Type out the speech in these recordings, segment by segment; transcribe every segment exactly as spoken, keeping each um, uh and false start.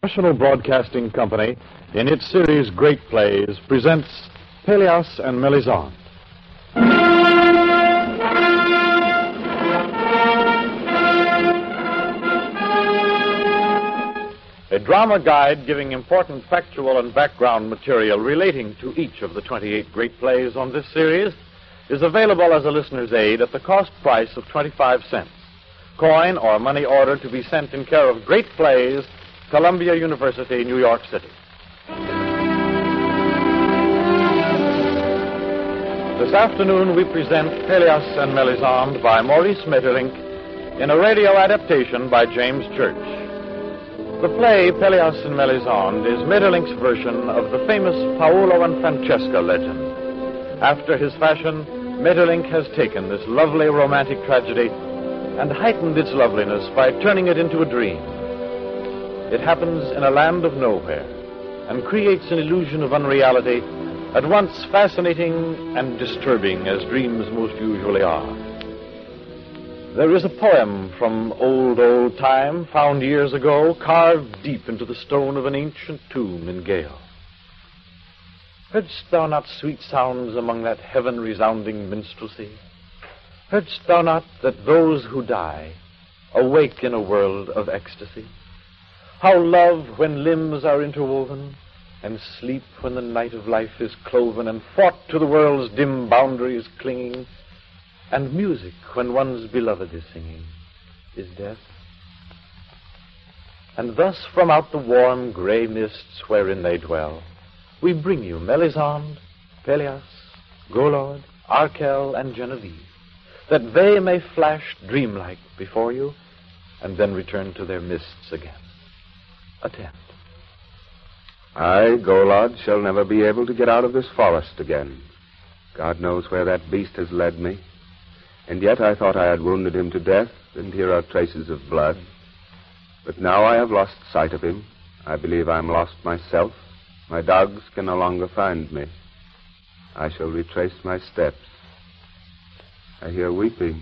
National Broadcasting Company, in its series Great Plays, presents Peleas and Melisande. A drama guide giving important factual and background material relating to each of the twenty-eight great plays on this series is available as a listener's aid at the cost price of twenty-five cents. Coin or money order to be sent in care of Great Plays, Columbia University, New York City. This afternoon we present Peleas and Melisande by Maurice Maeterlinck in a radio adaptation by James Church. The play Peleas and Melisande is Maeterlinck's version of the famous Paolo and Francesca legend. After his fashion, Maeterlinck has taken this lovely romantic tragedy and heightened its loveliness by turning it into a dream. It happens in a land of nowhere and creates an illusion of unreality at once fascinating and disturbing as dreams most usually are. There is a poem from old, old time, found years ago, carved deep into the stone of an ancient tomb in Gale. Heardst thou not sweet sounds among that heaven-resounding minstrelsy? Heardst thou not that those who die awake in a world of ecstasy? How love when limbs are interwoven, and sleep when the night of life is cloven, and thought to the world's dim boundaries clinging, and music when one's beloved is singing, is death. And thus from out the warm gray mists wherein they dwell, we bring you Melisande, Peleas, Golod, Arkel, and Genevieve, that they may flash dreamlike before you, and then return to their mists again. Attend. I, Golod, shall never be able to get out of this forest again. God knows where that beast has led me. And yet I thought I had wounded him to death, and here are traces of blood. But now I have lost sight of him. I believe I am lost myself. My dogs can no longer find me. I shall retrace my steps. I hear weeping.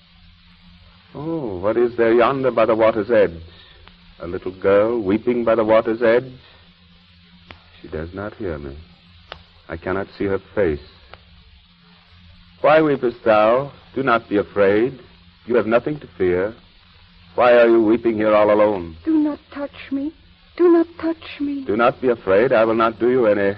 Oh, what is there yonder by the water's edge? A little girl weeping by the water's edge? She does not hear me. I cannot see her face. Why weepest thou? Do not be afraid. You have nothing to fear. Why are you weeping here all alone? Do not touch me. Do not touch me. Do not be afraid. I will not do you any...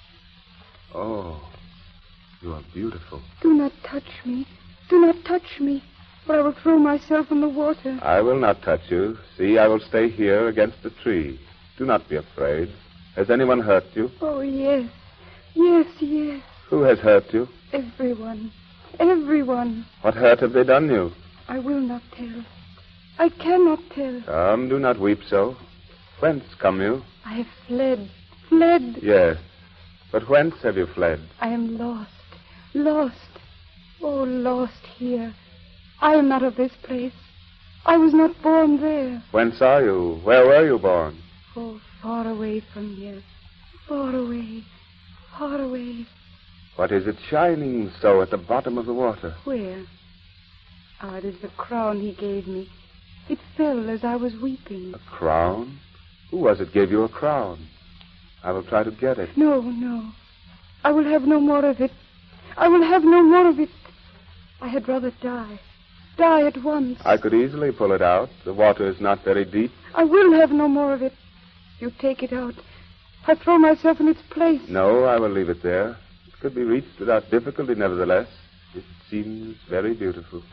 Oh, you are beautiful. Do not touch me. Do not touch me, or I will throw myself in the water. I will not touch you. See, I will stay here against the tree. Do not be afraid. Has anyone hurt you? Oh, yes. Yes, yes. Who has hurt you? Everyone. Everyone. What hurt have they done you? I will not tell. I cannot tell. Come, do not weep so. Whence come you? I have fled. Fled. Yes. But whence have you fled? I am lost. Lost. Oh, lost here. I am not of this place. I was not born there. Whence are you? Where were you born? Oh, far away from here. Far away. Far away. What is it shining so at the bottom of the water? Where? Ah, it is the crown he gave me. It fell as I was weeping. A crown? Who was it gave you a crown? I will try to get it. No, no. I will have no more of it. I will have no more of it. I had rather die. Die at once. I could easily pull it out. The water is not very deep. I will have no more of it. You take it out. I throw myself in its place. No, I will leave it there. It could be reached without difficulty, nevertheless. It seems very beautiful.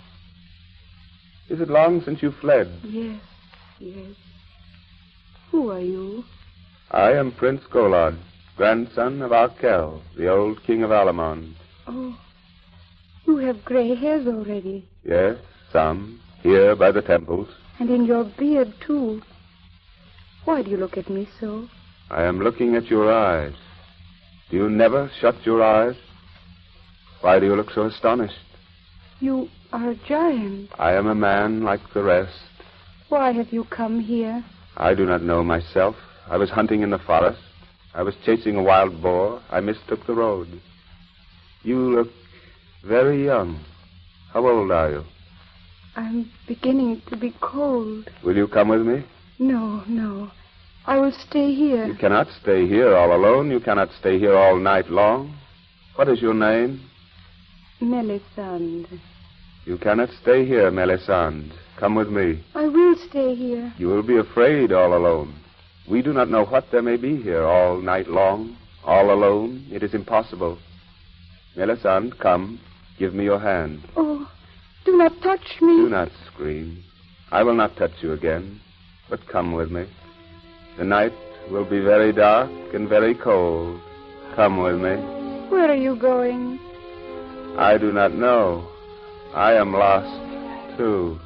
Is it long since you fled? Yes, yes. Who are you? I am Prince Golod, grandson of Arkel, the old king of Alamond. Oh, you have gray hairs already. Yes, some, here by the temples. And in your beard, too. Why do you look at me so? I am looking at your eyes. Do you never shut your eyes? Why do you look so astonished? You are a giant. I am a man like the rest. Why have you come here? I do not know myself. I was hunting in the forest. I was chasing a wild boar. I mistook the road. You look very young. How old are you? I'm beginning to be cold. Will you come with me? No, no. I was will stay here. You cannot stay here all alone. You cannot stay here all night long. What is your name? Melisande. You cannot stay here, Melisande. Come with me. I will stay here. You will be afraid all alone. We do not know what there may be here all night long. All alone. It is impossible. Melisande, come. Give me your hand. Oh, do not touch me. Do not scream. I will not touch you again. But come with me. The night will be very dark and very cold. Come with me. Where are you going? I do not know. I am lost, too.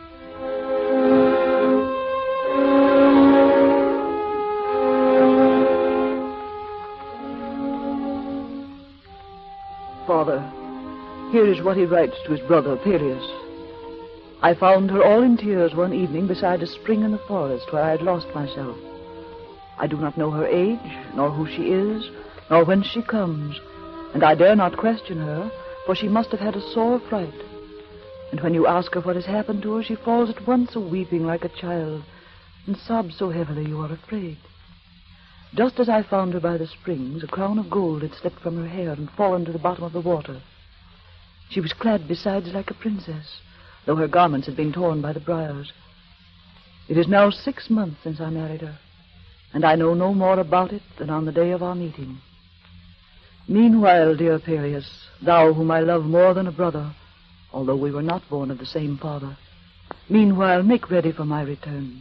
Father, here is what he writes to his brother, Peleus. I found her all in tears one evening beside a spring in the forest where I had lost myself. I do not know her age, nor who she is, nor whence she comes, and I dare not question her, for she must have had a sore fright. And when you ask her what has happened to her, she falls at once a-weeping like a child, and sobs so heavily you are afraid. Just as I found her by the springs, a crown of gold had slipped from her hair and fallen to the bottom of the water. She was clad besides like a princess, though her garments had been torn by the briars. It is now six months since I married her, and I know no more about it than on the day of our meeting. Meanwhile, dear Peleus, thou whom I love more than a brother, although we were not born of the same father, meanwhile make ready for my return.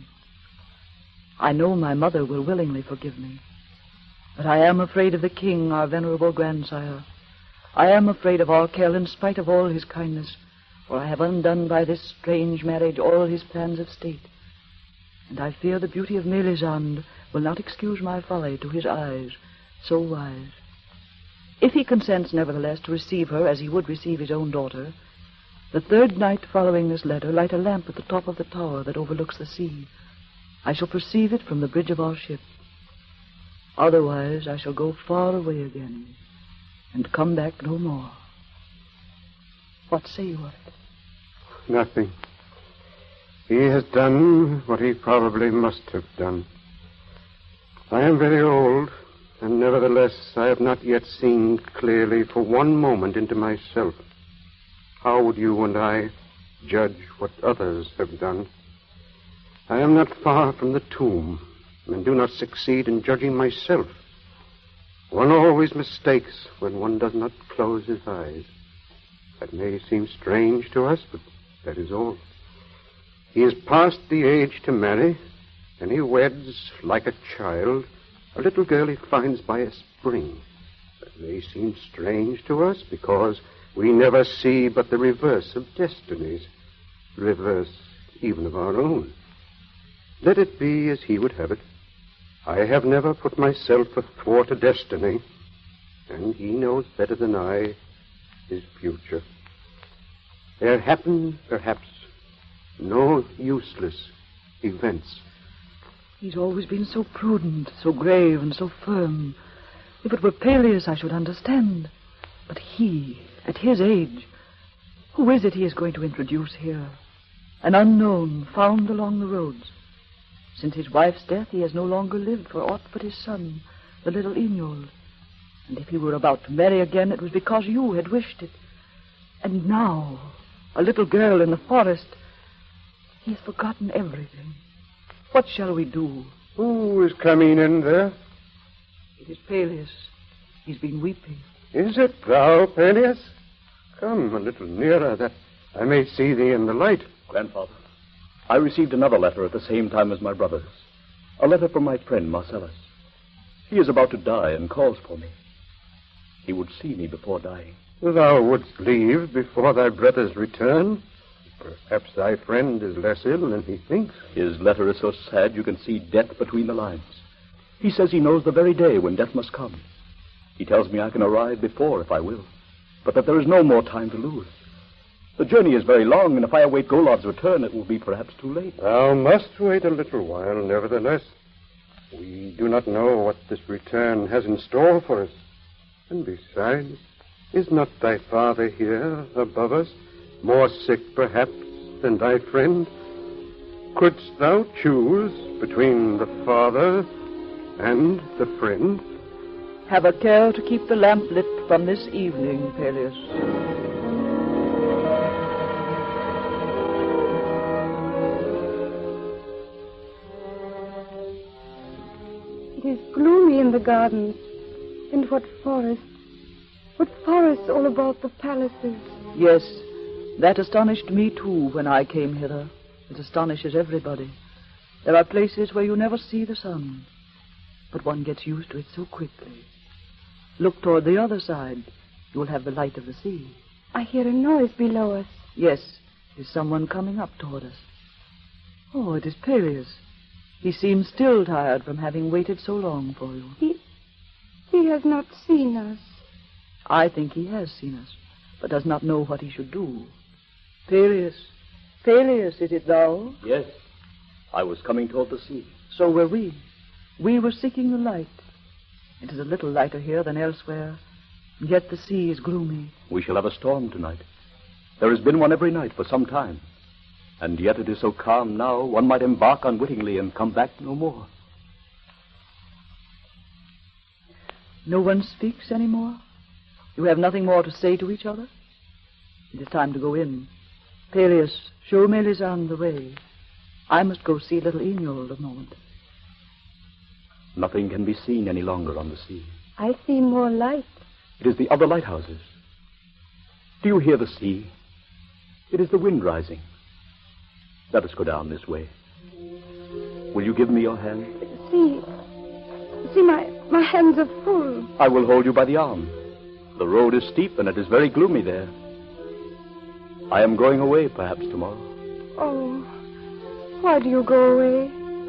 I know my mother will willingly forgive me, but I am afraid of the king, our venerable grandsire. I am afraid of Arkell in spite of all his kindness, for I have undone by this strange marriage all his plans of state. And I fear the beauty of Melisande will not excuse my folly to his eyes, so wise. If he consents, nevertheless, to receive her as he would receive his own daughter, the third night following this letter, light a lamp at the top of the tower that overlooks the sea. I shall perceive it from the bridge of our ship. Otherwise, I shall go far away again and come back no more. What say you of it? Nothing. He has done what he probably must have done. I am very old, and nevertheless I have not yet seen clearly for one moment into myself. How would you and I judge what others have done? I am not far from the tomb, and do not succeed in judging myself. One always mistakes when one does not close his eyes. That may seem strange to us, but that is all. He is past the age to marry, and he weds, like a child, a little girl he finds by a spring. That may seem strange to us, because we never see but the reverse of destinies, reverse even of our own. Let it be as he would have it. I have never put myself athwart a destiny, and he knows better than I his future. There happen, perhaps, no useless events. He's always been so prudent, so grave, and so firm. If it were Peleus, I should understand. But he, at his age, who is it he is going to introduce here? An unknown, found along the roads. Since his wife's death, he has no longer lived for aught but his son, the little Inyol. And if he were about to marry again, it was because you had wished it. And now, a little girl in the forest, he has forgotten everything. What shall we do? Who is coming in there? It is Peleus. He's been weeping. Is it thou, Peleus? Come a little nearer, that I may see thee in the light. Grandfather, I received another letter at the same time as my brother's. A letter from my friend, Marcellus. He is about to die and calls for me. He would see me before dying. Thou wouldst leave before thy brother's return? Perhaps thy friend is less ill than he thinks. His letter is so sad you can see death between the lines. He says he knows the very day when death must come. He tells me I can arrive before if I will, but that there is no more time to lose. The journey is very long, and if I await Golov's return, it will be perhaps too late. Thou must wait a little while, nevertheless. We do not know what this return has in store for us. And besides, is not thy father here above us, more sick perhaps than thy friend? Couldst thou choose between the father And the friend? Have a care to keep the lamp lit from this evening, Peleus. It is gloomy in the gardens. And what forests. What forests all about the palaces. Yes, that astonished me too when I came hither. It astonishes everybody. There are places where you never see the sun, but one gets used to it so quickly. Look toward the other side. You will have the light of the sea. I hear a noise below us. Yes, it is someone coming up toward us. Oh, it is Peleus. He seems still tired from having waited so long for you. He, he has not seen us. I think he has seen us, but does not know what he should do. Peleus, Peleus, is it thou? Yes, I was coming toward the sea. So were we. We were seeking the light. It is a little lighter here than elsewhere, and yet the sea is gloomy. We shall have a storm tonight. There has been one every night for some time. And yet it is so calm now, one might embark unwittingly and come back no more. No one speaks any more? You have nothing more to say to each other? It is time to go in. Peleus, show Melisande the way. I must go see little Eniol a moment. Nothing can be seen any longer on the sea. I see more light. It is the other lighthouses. Do you hear the sea? It is the wind rising. Let us go down this way. Will you give me your hand? See, see, my, my hands are full. I will hold you by the arm. The road is steep and it is very gloomy there. I am going away perhaps tomorrow. Oh, why do you go away?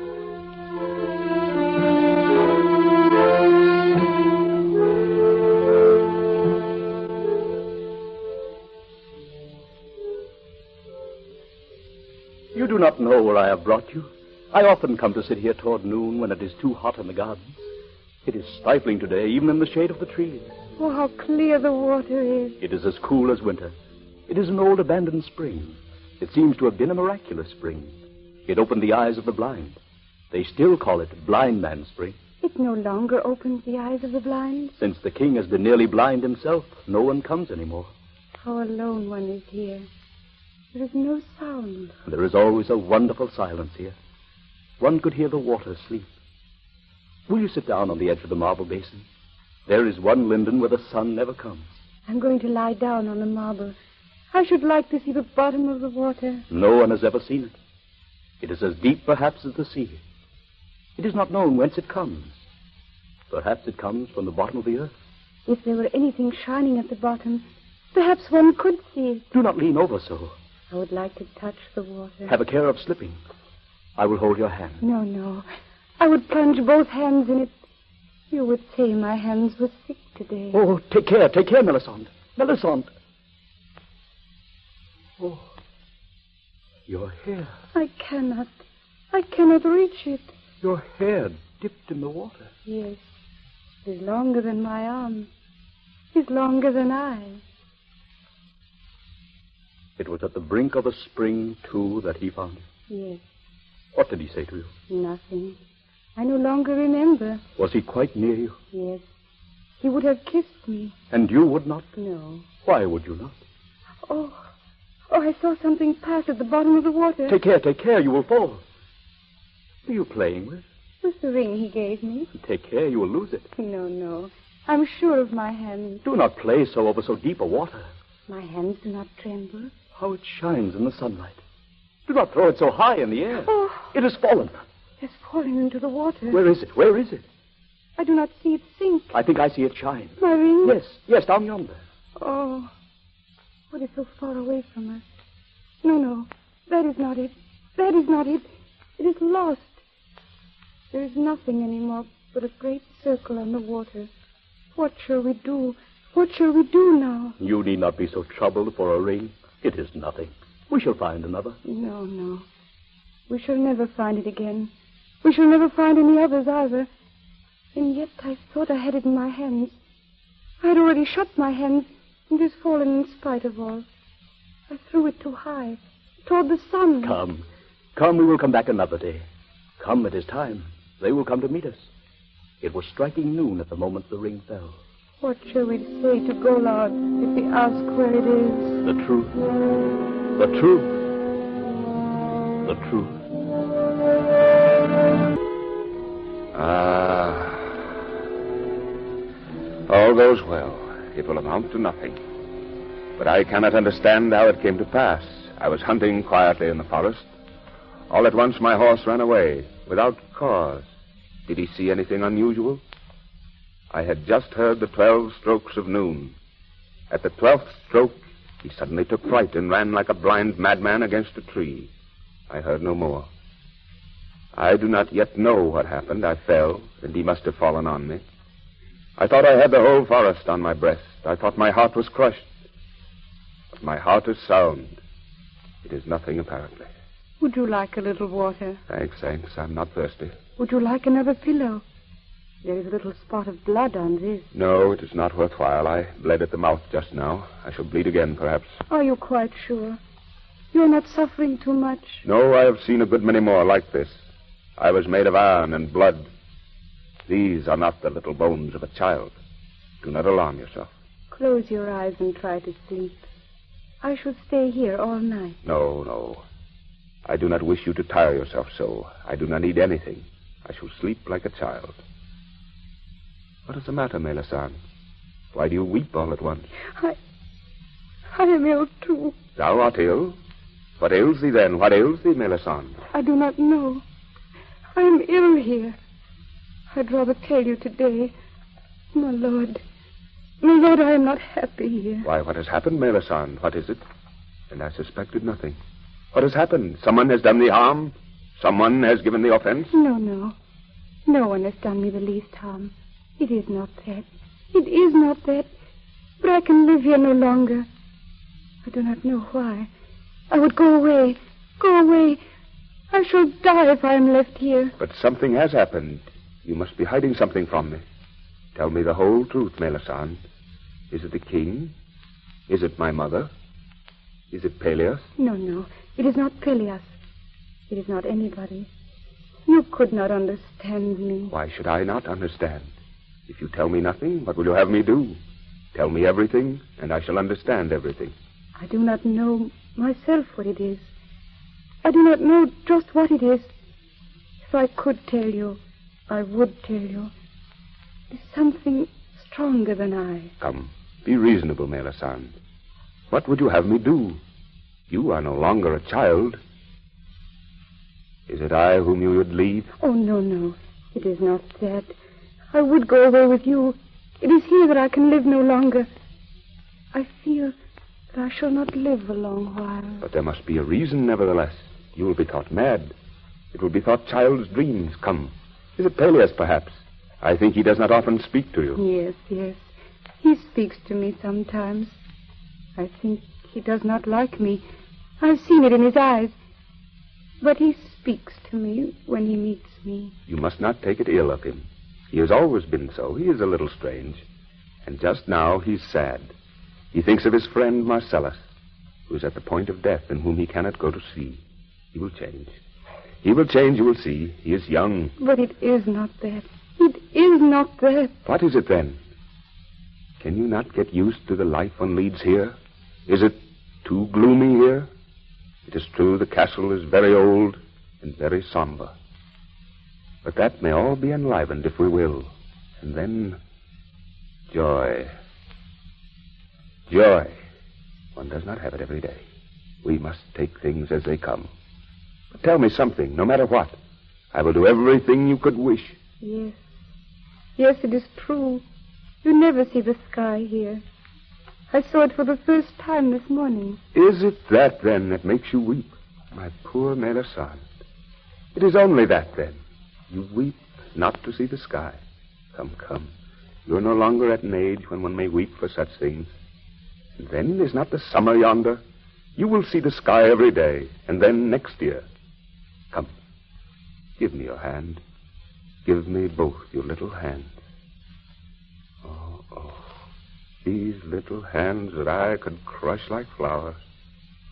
You do not know where I have brought you. I often come to sit here toward noon when it is too hot in the gardens. It is stifling today, even in the shade of the trees. Oh, how clear the water is. It is as cool as winter. It is an old abandoned spring. It seems to have been a miraculous spring. It opened the eyes of the blind. They still call it Blind Man's Spring. It no longer opens the eyes of the blind. Since the king has been nearly blind himself, no one comes anymore. How alone one is here. There is no sound. There is always a wonderful silence here. One could hear the water sleep. Will you sit down on the edge of the marble basin? There is one linden where the sun never comes. I'm going to lie down on the marble. I should like to see the bottom of the water. No one has ever seen it. It is as deep, perhaps, as the sea. It is not known whence it comes. Perhaps it comes from the bottom of the earth. If there were anything shining at the bottom, perhaps one could see it. Do not lean over so. I would like to touch the water. Have a care of slipping. I will hold your hand. No, no. I would plunge both hands in it. You would say my hands were sick today. Oh, take care, take care, Melisande. Melisande. Oh, your hair. I cannot. I cannot reach it. Your hair dipped in the water. Yes. It is longer than my arm. It is longer than I. It was at the brink of a spring, too, that he found you. Yes. What did he say to you? Nothing. I no longer remember. Was he quite near you? Yes. He would have kissed me. And you would not? No. Why would you not? Oh. Oh, I saw something pass at the bottom of the water. Take care, take care, you will fall. Who are you playing with? With the ring he gave me. Take care, you will lose it. No, no. I'm sure of my hands. Do not play so over so deep a water. My hands do not tremble. How it shines in the sunlight. Do not throw it so high in the air. Oh. It has fallen. It has fallen into the water. Where is it? Where is it? I do not see it sink. I think I see it shine. My ring? Yes, yes, down yonder. Oh. What is so far away from us? No, no. That is not it. That is not it. It is lost. There is nothing anymore but a great circle on the water. What shall we do? What shall we do now? You need not be so troubled for a ring. It is nothing. We shall find another. No, no. We shall never find it again. We shall never find any others either. And yet I thought I had it in my hands. I had already shut my hands, and it has fallen in spite of all. I threw it too high, toward the sun. Come. Come, we will come back another day. Come, it is time. They will come to meet us. It was striking noon at the moment the ring fell. What shall we say to Golard if we ask where it is? The truth. The truth. The truth. Ah. All goes well. It will amount to nothing. But I cannot understand how it came to pass. I was hunting quietly in the forest. All at once my horse ran away, without cause. Did he see anything unusual? I had just heard the twelve strokes of noon. At the twelfth stroke, he suddenly took fright and ran like a blind madman against a tree. I heard no more. I do not yet know what happened. I fell, and he must have fallen on me. I thought I had the whole forest on my breast. I thought my heart was crushed. But my heart is sound. It is nothing, apparently. Would you like a little water? Thanks, thanks. I'm not thirsty. Would you like another pillow? There is a little spot of blood on this. No, it is not worthwhile. I bled at the mouth just now. I shall bleed again, perhaps. Are you quite sure? You're not suffering too much? No, I have seen a good many more like this. I was made of iron and blood. These are not the little bones of a child. Do not alarm yourself. Close your eyes and try to sleep. I shall stay here all night. No, no. I do not wish you to tire yourself so. I do not need anything. I shall sleep like a child. What is the matter, Melisande? Why do you weep all at once? I... I am ill, too. Thou art ill? What ails thee, then? What ails thee, Melisande? I do not know. I am ill here. I'd rather tell you today. My lord. My lord, I am not happy here. Why, what has happened, Melisande? What is it? And I suspected nothing. What has happened? Someone has done thee harm? Someone has given thee offense? No, no. No one has done me the least harm. It is not that. It is not that. But I can live here no longer. I do not know why. I would go away. Go away. I shall die if I am left here. But something has happened. You must be hiding something from me. Tell me the whole truth, Melisande. Is it the king? Is it my mother? Is it Peleus? No, no. It is not Peleus. It is not anybody. You could not understand me. Why should I not understand? If you tell me nothing, what will you have me do? Tell me everything, and I shall understand everything. I do not know myself what it is. I do not know just what it is. If I could tell you, I would tell you. It is something stronger than I. Come, be reasonable, Melisande. What would you have me do? You are no longer a child. Is it I whom you would leave? Oh, no, no. It is not that. I would go away with you. It is here that I can live no longer. I feel that I shall not live a long while. But there must be a reason, nevertheless. You will be thought mad. It will be thought child's dreams. Come. Is it Peleus, perhaps? I think he does not often speak to you. Yes, yes. He speaks to me sometimes. I think he does not like me. I've seen it in his eyes. But he speaks to me when he meets me. You must not take it ill of him. He has always been so. He is a little strange. And just now he's sad. He thinks of his friend Marcellus, who is at the point of death and whom he cannot go to see. He will change. He will change, you will see. He is young. But it is not that. It is not that. What is it, then? Can you not get used to the life one leads here? Is it too gloomy here? It is true the castle is very old and very somber. But that may all be enlivened if we will. And then, joy. Joy. One does not have it every day. We must take things as they come. But tell me something, no matter what. I will do everything you could wish. Yes. Yes, it is true. You never see the sky here. I saw it for the first time this morning. Is it that, then, that makes you weep? My poor Melisande. It is only that, then. You weep not to see the sky. Come, come. You're no longer at an age when one may weep for such things. And then is not the summer yonder? You will see the sky every day, and then next year. Come, give me your hand. Give me both your little hands. Oh, oh. These little hands that I could crush like flowers.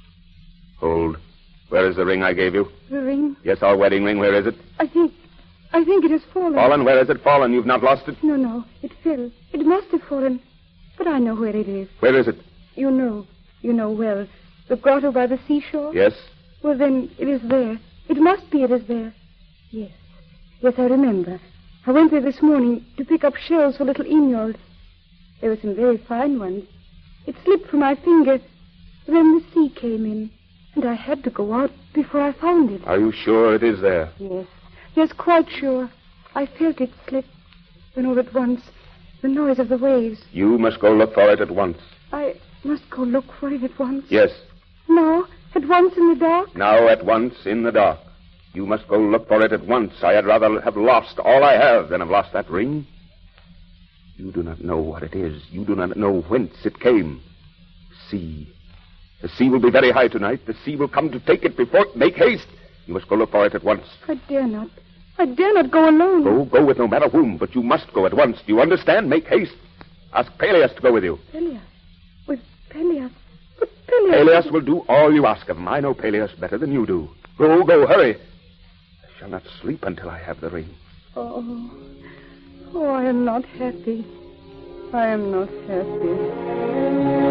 Hold. Where is the ring I gave you? The ring? Yes, our wedding ring. Where is it? I think... I think it has fallen. Fallen? Where has it fallen? You've not lost it? No, no. It fell. It must have fallen. But I know where it is. Where is it? You know. You know well. The grotto by the seashore? Yes. Well, then, it is there. It must be it is there. Yes. Yes, I remember. I went there this morning to pick up shells for little Inyald. There were some very fine ones. It slipped from my finger. Then the sea came in, and I had to go out before I found it. Are you sure it is there? Yes. Yes, quite sure. I felt it slip. Then all at once, the noise of the waves. You must go look for it at once. I must go look for it at once. Yes. No, at once in the dark? Now at once in the dark. You must go look for it at once. I had rather have lost all I have than have lost that ring. You do not know what it is. You do not know whence it came. Sea. The sea will be very high tonight. The sea will come to take it before... Make haste. You must go look for it at once. I dare not. I dare not go alone. Go, go with no matter whom, but you must go at once. Do you understand? Make haste. Ask Peleus to go with you. Peleus? With Peleus? But Peleus... Peleus will do all you ask of him. I know Peleus better than you do. Go, go, hurry. I shall not sleep until I have the ring. Oh, oh, I am not happy. I am not happy.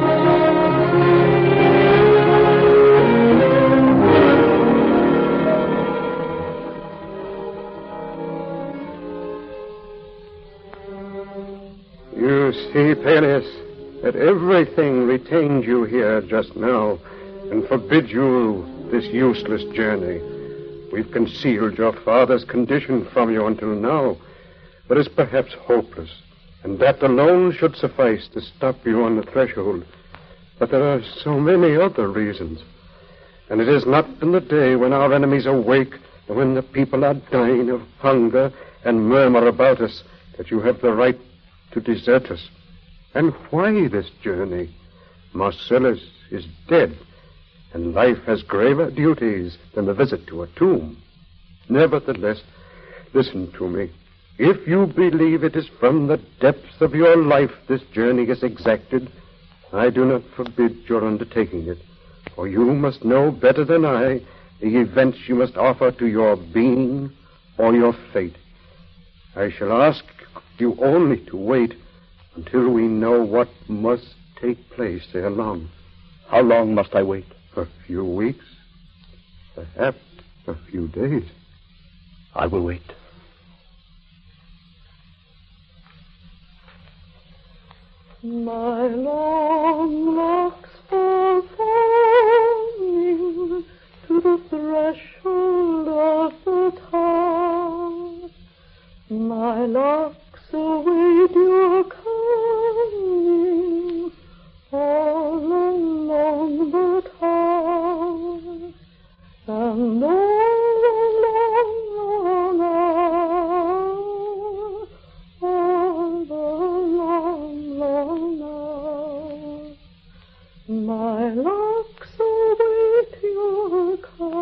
You see, Peleus, that everything retained you here just now and forbids you this useless journey. We've concealed your father's condition from you until now, but it's perhaps hopeless, and that alone should suffice to stop you on the threshold. But there are so many other reasons, and it is not in the day when our enemies awake and when the people are dying of hunger and murmur about us that you have the right to desert us. And why this journey? Marcellus is dead, and life has graver duties than the visit to a tomb. Nevertheless, listen to me. If you believe it is from the depths of your life this journey is exacted, I do not forbid your undertaking it, for you must know better than I the events you must offer to your being or your fate. I shall ask you only to wait until we know what must take place ere long. How long must I wait? A few weeks, perhaps a few days. I will wait. My long locks fall falling to the threshold of the tower. My locks await your coming all along the tower, and all along long hour, all the long, long hour. My locks await your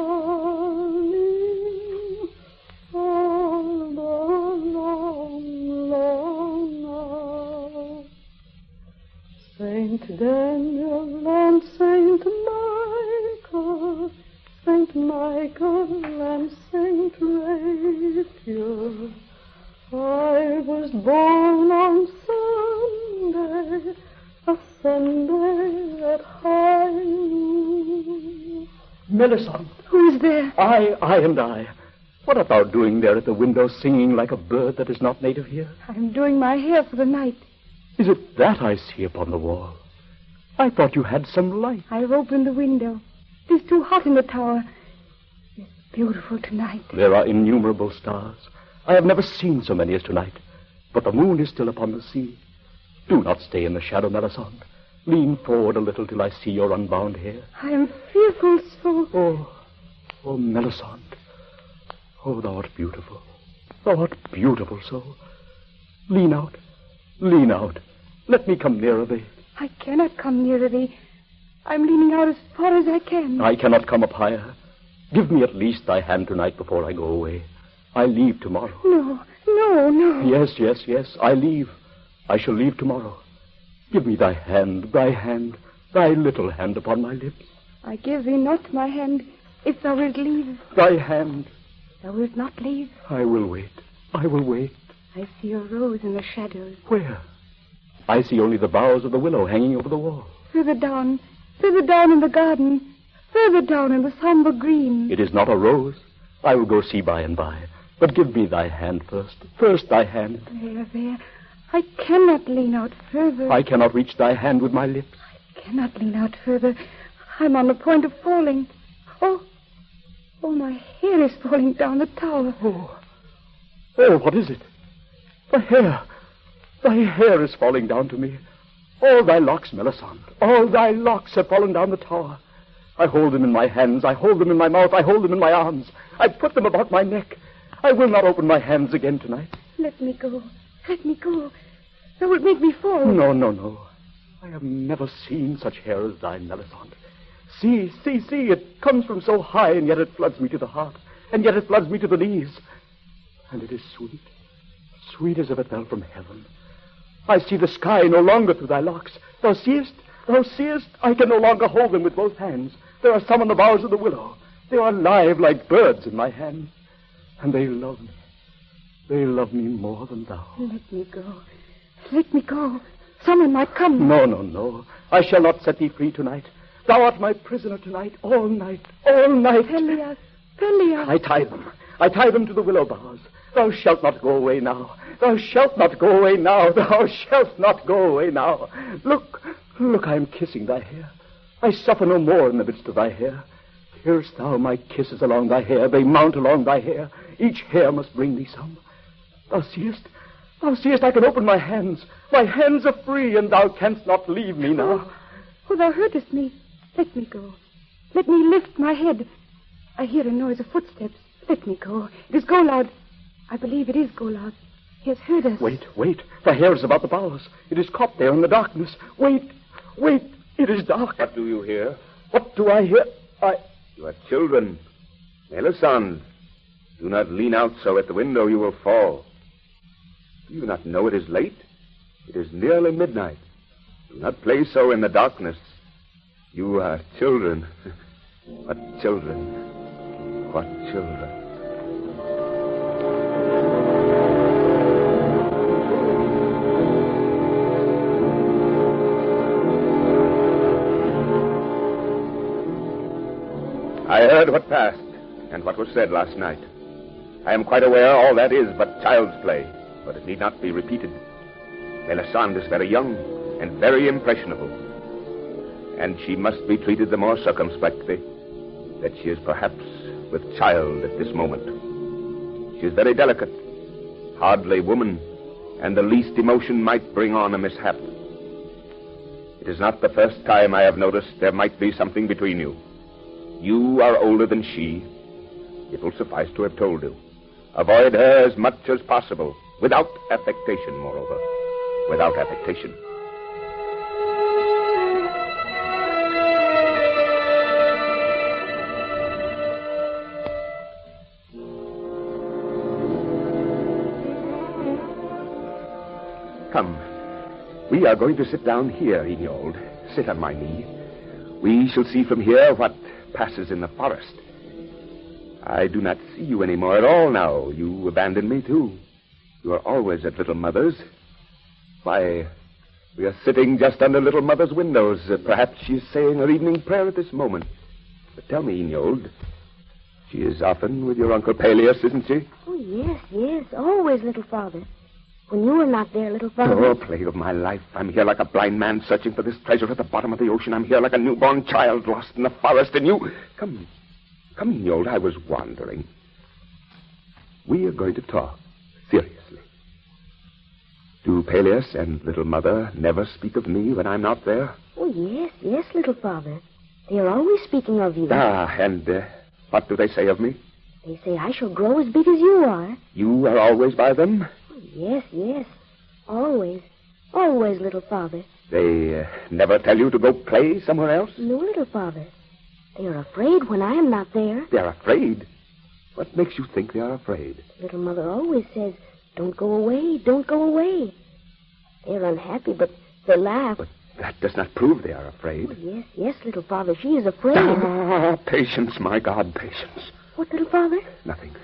coming all the long, long hour. Saint Daniel and Saint Michael, Saint Michael and Saint Raphael, I was born on Sunday, a Sunday at high noon. Melisande. Who is there? I, I and I. What art thou doing there at the window, singing like a bird that is not native here? I'm doing my hair for the night. Is it that I see upon the wall? I thought you had some light. I've opened the window. It is too hot in the tower. It's beautiful tonight. There are innumerable stars. I have never seen so many as tonight. But the moon is still upon the sea. Do not stay in the shadow, Melisande. Lean forward a little till I see your unbound hair. I am fearful so. Oh, oh, Melisande. Oh, thou art beautiful. Thou art beautiful so. Lean out. Lean out. Let me come nearer thee. I cannot come nearer thee. I'm leaning out as far as I can. I cannot come up higher. Give me at least thy hand tonight before I go away. I leave tomorrow. No, no, no. Yes, yes, yes, I leave. I shall leave tomorrow. Give me thy hand, thy hand, thy little hand upon my lips. I give thee not my hand, if thou wilt leave. Thy hand, Thou wilt not leave? I will wait. I will wait. I see a rose in the shadows. Where? I see only the boughs of the willow hanging over the wall. Further down. Further down in the garden. Further down in the somber green. It is not a rose. I will go see by and by. But give me thy hand first. First thy hand. There, there. I cannot lean out further. I cannot reach thy hand with my lips. I cannot lean out further. I'm on the point of falling. Oh, oh, my hair is falling down the tower. Oh, oh, what is it? The hair. Thy hair is falling down to me. All thy locks, Melisande. All thy locks have fallen down the tower. I hold them in my hands. I hold them in my mouth. I hold them in my arms. I put them about my neck. I will not open my hands again tonight. Let me go. Let me go. Thou wilt make me fall. No, no, no. I have never seen such hair as thine, Melisande. See, see, see, it comes from so high, and yet it floods me to the heart, and yet it floods me to the knees. And it is sweet, sweet as if it fell from heaven. I see the sky no longer through thy locks. Thou seest, thou seest, I can no longer hold them with both hands. There are some on the boughs of the willow. They are alive like birds in my hands. And they love me. They love me more than thou. Let me go. Let me go. Someone might come. No, no, no. I shall not set thee free tonight. Thou art my prisoner tonight, all night, all night. Pelias, Pelias. I tie them. I tie them to the willow boughs. Thou shalt not go away now. Thou shalt not go away now. Thou shalt not go away now. Look, look, I am kissing thy hair. I suffer no more in the midst of thy hair. Hearest thou my kisses along thy hair? They mount along thy hair. Each hair must bring thee some. Thou seest, thou seest, I can open my hands. My hands are free, and thou canst not leave me now. Oh, oh thou hurtest me. Let me go. Let me lift my head. I hear a noise of footsteps. Let me go. It is Golod. I believe it is Golod. He has heard us. Wait, wait. The hair is about the boughs. It is caught there in the darkness. Wait, wait. It is dark. What do you hear? What do I hear? I... You are children. Melisande, do not lean out so at the window. You will fall. Do you not know it is late? It is nearly midnight. Do not play so in the darkness. You are children. What children? What children? I heard what passed and what was said last night. I am quite aware all that is but child's play, but it need not be repeated. Melisande is very young and very impressionable, and she must be treated the more circumspectly that she is perhaps with child at this moment. She is very delicate, hardly woman, and the least emotion might bring on a mishap. It is not the first time I have noticed there might be something between you. You are older than she. It will suffice to have told you. Avoid her as much as possible, without affectation, moreover. Without affectation. Come. We are going to sit down here, Enold. Sit on my knee. We shall see from here what passes in the forest. I do not see you anymore at all now. You abandoned me, too. You are always at Little Mother's. Why, we are sitting just under Little Mother's windows. Uh, perhaps she is saying her evening prayer at this moment. But tell me, Enold, she is often with your Uncle Peleus, isn't she? Oh, yes, yes. Always, little father. When you were not there, little father... Oh, plague of my life. I'm here like a blind man searching for this treasure at the bottom of the ocean. I'm here like a newborn child lost in the forest, and you... Come, come, Enold, I was wandering. We are going to talk, seriously. Do Peleus and Little Mother never speak of me when I'm not there? Oh, yes, yes, little father. They are always speaking of you. Ah, and uh, what do they say of me? They say I shall grow as big as you are. You are always by them? Yes, yes. Always. Always, little father. They uh, never tell you to go play somewhere else? No, little father. They are afraid when I am not there. They're afraid? What makes you think they are afraid? Little mother always says, don't go away, don't go away. They're unhappy, but they laugh. But that does not prove they are afraid. Oh, yes, yes, little father, she is afraid. Ah, patience, my God, patience. What, little father? Nothing.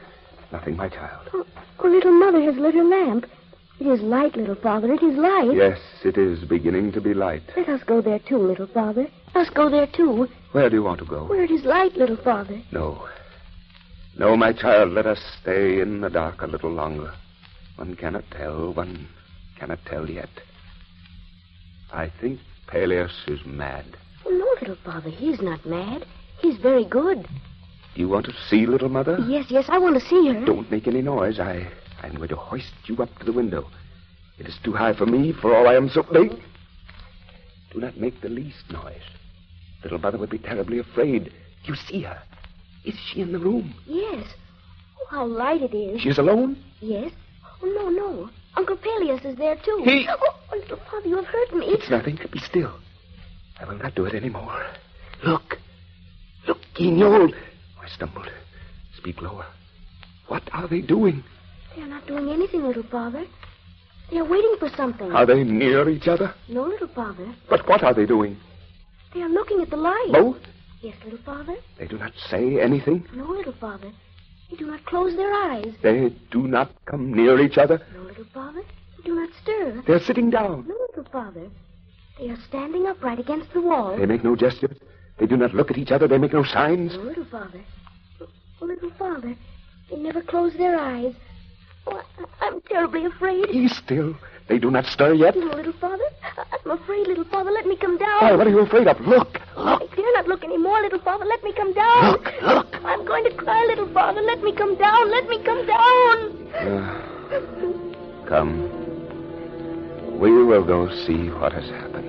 Nothing, my child. Oh, oh, little mother has lit her lamp. It is light, little father. It is light. Yes, it is beginning to be light. Let us go there, too, little father. Let us go there, too. Where do you want to go? Where it is light, little father. No. No, my child, let us stay in the dark a little longer. One cannot tell. One cannot tell yet. I think Peleus is mad. Oh, no, little father. He is not mad. He's very good. Do you want to see little mother? Yes, yes, I want to see her. Don't make any noise. I, I'm going to hoist you up to the window. It is too high for me, for all I am so big. Do not make the least noise. Little mother would be terribly afraid. You see her. Is she in the room? Yes. Oh, how light it is. She is alone? Yes. Oh, no, no. Uncle Peleus is there, too. He... Oh, oh, little father, you have hurt me. It's nothing. Be still. I will not do it any more. Look. Look, Guignol. I stumbled. Speak lower. What are they doing? They are not doing anything, little father. They are waiting for something. Are they near each other? No, little father. But what are they doing? They are looking at the light. Both? Yes, little father. They do not say anything? No, little father. They do not close their eyes. They do not come near each other? No, little father. They do not stir. They're sitting down. No, little father. They are standing upright against the wall. They make no gestures. They do not look at each other. They make no signs. No, little father. Oh, little father. They never close their eyes. Oh, I, I'm terribly afraid. Be still. They do not stir yet. No, little father. I'm afraid, little father. Let me come down. Why, what are you afraid of? Look, look. I dare not look anymore, little father. Let me come down. Look, look. I'm going to cry, little father. Let me come down. Let me come down. Uh, come. We will go see what has happened.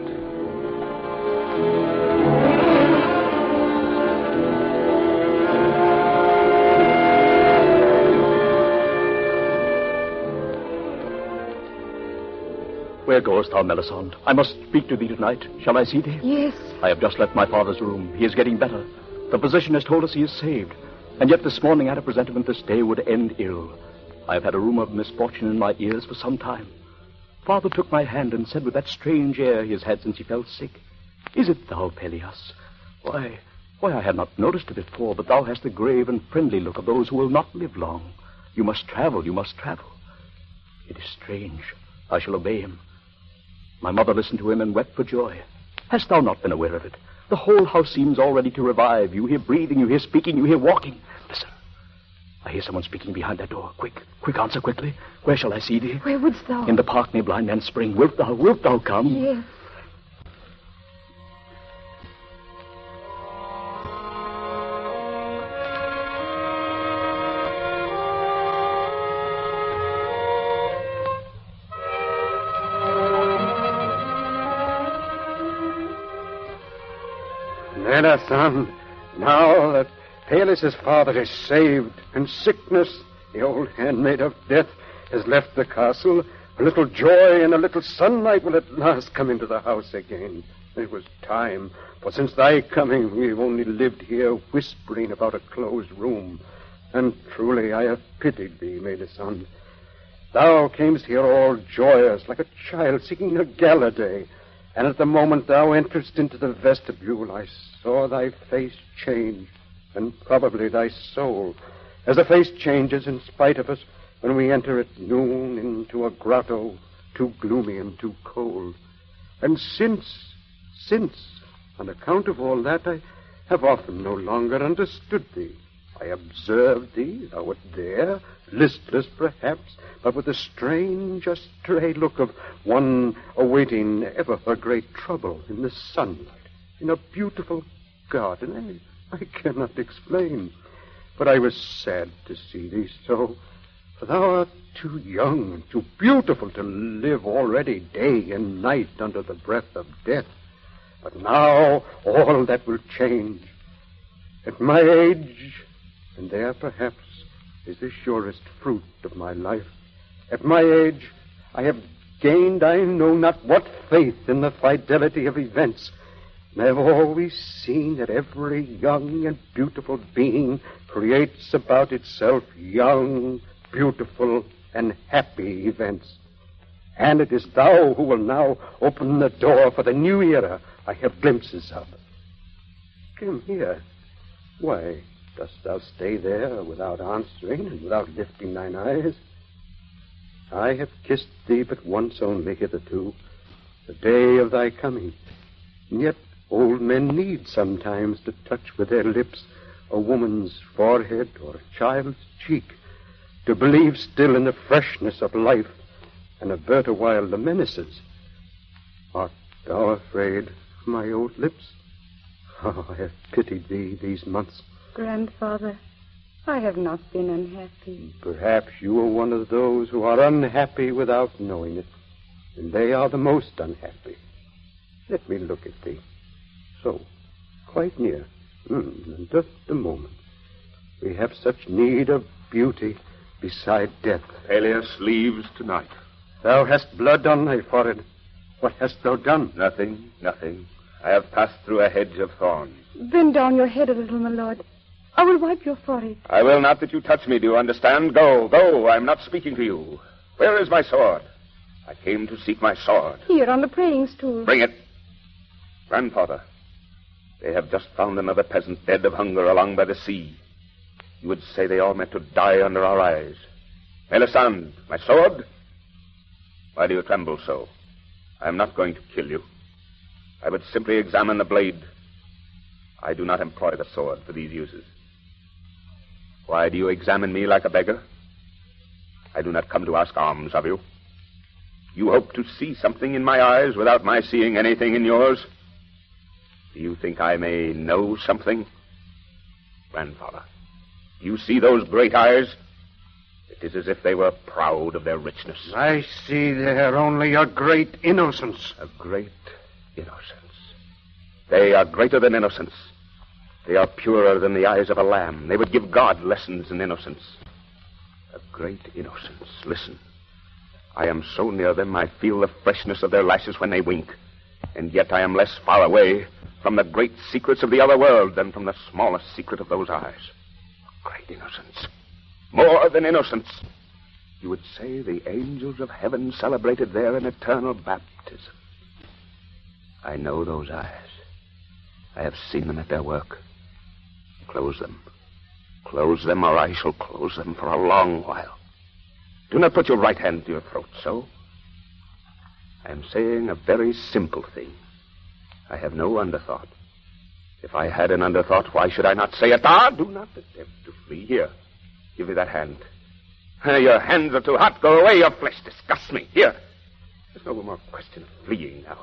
Where goest thou, Melisande? I must speak to thee tonight. Shall I see thee? Yes. I have just left my father's room. He is getting better. The physician has told us he is saved. And yet this morning I had a presentiment this day would end ill. I have had a rumor of misfortune in my ears for some time. Father took my hand and said with that strange air he has had since he fell sick, "Is it thou, Peleus? Why, why, I had not noticed it before, but thou hast the grave and friendly look of those who will not live long. You must travel, you must travel." It is strange. I shall obey him. My mother listened to him and wept for joy. Hast thou not been aware of it? The whole house seems already to revive. You hear breathing, you hear speaking, you hear walking. Listen. I hear someone speaking behind that door. Quick, quick, answer quickly. Where shall I see thee? Where wouldst thou? In the park near Blind Man's Spring. Wilt thou, wilt thou come? Yes. Melisande, now that Peleus' father is saved, and sickness, the old handmaid of death, has left the castle, a little joy and a little sunlight will at last come into the house again. It was time, for since thy coming we've only lived here whispering about a closed room. And truly I have pitied thee, Melisande. Thou camest here all joyous, like a child seeking a gala day. And at the moment thou enterest into the vestibule, I saw thy face change, and probably thy soul, as a face changes in spite of us when we enter at noon into a grotto too gloomy and too cold. And since, since, on account of all that, I have often no longer understood thee. I observed thee, thou wert there, listless perhaps, but with a strange, astray look of one awaiting ever a great trouble in the sunlight, in a beautiful garden. I, I cannot explain. But I was sad to see thee so, for thou art too young and too beautiful to live already day and night under the breath of death. But now all that will change. At my age, and there perhaps is the surest fruit of my life. At my age, I have gained I know not what faith in the fidelity of events. And I have always seen that every young and beautiful being creates about itself young, beautiful, and happy events. And it is thou who will now open the door for the new era I have glimpses of. Come here. Why, Dost thou stay there without answering and without lifting thine eyes? I have kissed thee but once only hitherto, the day of thy coming. And yet old men need sometimes to touch with their lips a woman's forehead or a child's cheek, to believe still in the freshness of life and avert awhile the menaces. Art thou afraid of my old lips? Oh, I have pitied thee these months. Grandfather, I have not been unhappy. Perhaps you are one of those who are unhappy without knowing it, and they are the most unhappy. Let me look at thee. So, quite near. Mm, just a moment. We have such need of beauty beside death. Peleus leaves tonight. Thou hast blood on thy forehead. What hast thou done? Nothing, nothing. I have passed through a hedge of thorns. Bend down your head a little, my lord. I will wipe your forehead. I will not that you touch me, do you understand? Go, go. I'm not speaking to you. Where is my sword? I came to seek my sword. Here, on the praying stool. Bring it. Grandfather, they have just found another peasant dead of hunger along by the sea. You would say they all meant to die under our eyes. Melisande, my sword? Why do you tremble so? I am not going to kill you. I would simply examine the blade. I do not employ the sword for these uses. Why do you examine me like a beggar? I do not come to ask alms of you. You hope to see something in my eyes without my seeing anything in yours? Do you think I may know something? Grandfather, you see those great eyes? It is as if they were proud of their richness. I see there only a great innocence. A great innocence. They are greater than innocence. They are purer than the eyes of a lamb. They would give God lessons in innocence. A great innocence. Listen. I am so near them, I feel the freshness of their lashes when they wink. And yet I am less far away from the great secrets of the other world than from the smallest secret of those eyes. Great innocence. More than innocence. You would say the angels of heaven celebrated there an eternal baptism. I know those eyes. I have seen them at their work. Close them. Close them, or I shall close them for a long while. Do not put your right hand to your throat, so. I am saying a very simple thing. I have no underthought. If I had an underthought, why should I not say it? Ah, do not attempt to flee. Here, give me that hand. Your hands are too hot. Go away. Your flesh disgusts me. Here. There's no more question of fleeing now.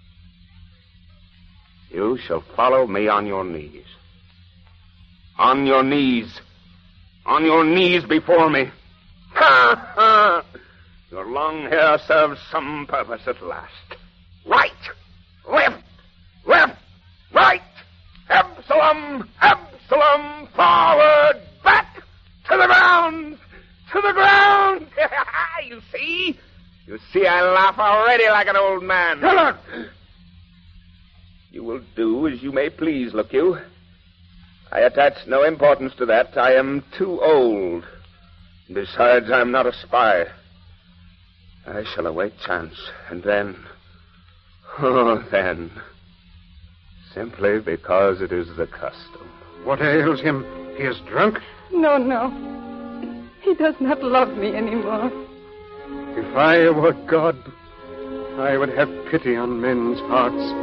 You shall follow me on your knees. On your knees. On your knees before me. Ha, ha. Your long hair serves some purpose at last. Right, left, left, right. Absalom, Absalom, forward, back, to the ground, to the ground. You see? You see, I laugh already like an old man. Come on. You will do as you may please, look you. I attach no importance to that. I am too old. Besides, I'm not a spy. I shall await chance, and then... Oh, then... Simply because it is the custom. What ails him? He is drunk? No, no. He does not love me anymore. If I were God, I would have pity on men's hearts.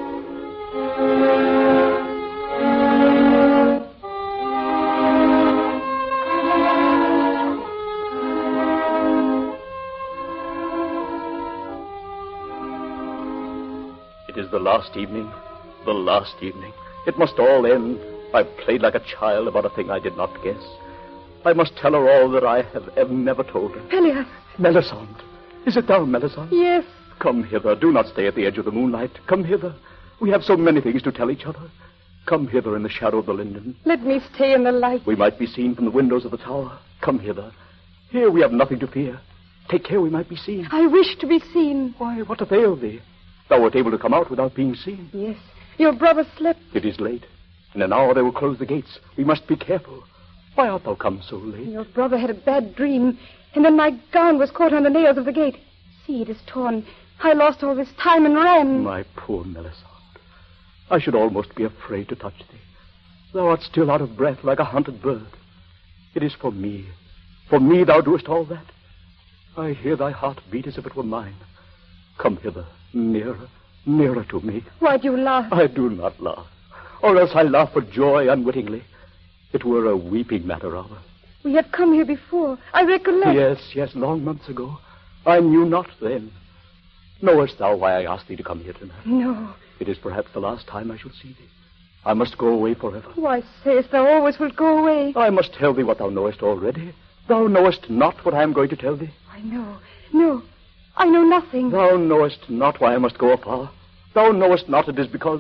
It is the last evening. The last evening. It must all end. I've played like a child about a thing I did not guess. I must tell her all that I have ever never told her. Peleus. Melisande. Is it thou, Melisande? Yes. Come hither. Do not stay at the edge of the moonlight. Come hither. We have so many things to tell each other. Come hither in the shadow of the linden. Let me stay in the light. We might be seen from the windows of the tower. Come hither. Here we have nothing to fear. Take care we might be seen. I wish to be seen. Why, what avail thee? Thou wert able to come out without being seen. Yes. Your brother slept. It is late. In an hour they will close the gates. We must be careful. Why art thou come so late? Your brother had a bad dream, and then my gown was caught on the nails of the gate. See, it is torn. I lost all this time and ran. My poor Melisande. I should almost be afraid to touch thee. Thou art still out of breath like a hunted bird. It is for me. For me thou doest all that. I hear thy heart beat as if it were mine. Come hither, nearer, nearer to me. Why do you laugh? I do not laugh. Or else I laugh for joy unwittingly. It were a weeping matter, rather. We have come here before. I recollect. Yes, yes, long months ago. I knew not then. Knowest thou why I asked thee to come here tonight? No. It is perhaps the last time I shall see thee. I must go away forever. Why sayest thou always wilt go away? I must tell thee what thou knowest already. Thou knowest not what I am going to tell thee. I know. No. I know nothing. Thou knowest not why I must go afar. Thou knowest not it is because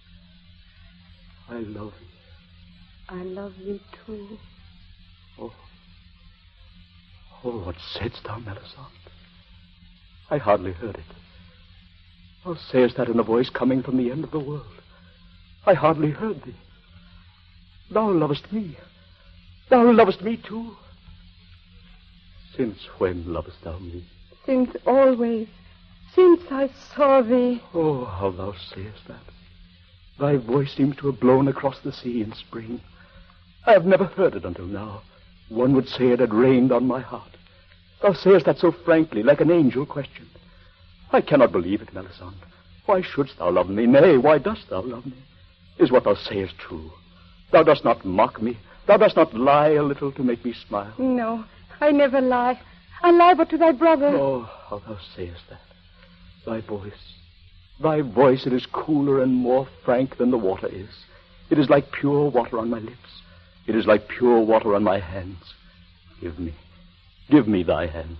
I love thee. I love thee too. Oh. Oh, what saidst thou, Melisande? I hardly heard it. Thou sayest that in a voice coming from the end of the world. I hardly heard thee. Thou lovest me. Thou lovest me too. Since when lovest thou me? Since always. Since I saw thee. Oh, how thou sayest that. Thy voice seems to have blown across the sea in spring. I have never heard it until now. One would say it had rained on my heart. Thou sayest that so frankly, like an angel questioned. I cannot believe it, Melisande. Why shouldst thou love me? Nay, why dost thou love me? Is what thou sayest true? Thou dost not mock me. Thou dost not lie a little to make me smile. No, I never lie. I lie but to thy brother. Oh, how thou sayest that. Thy voice. Thy voice, it is cooler and more frank than the water is. It is like pure water on my lips. It is like pure water on my hands. Give me, give me thy hands.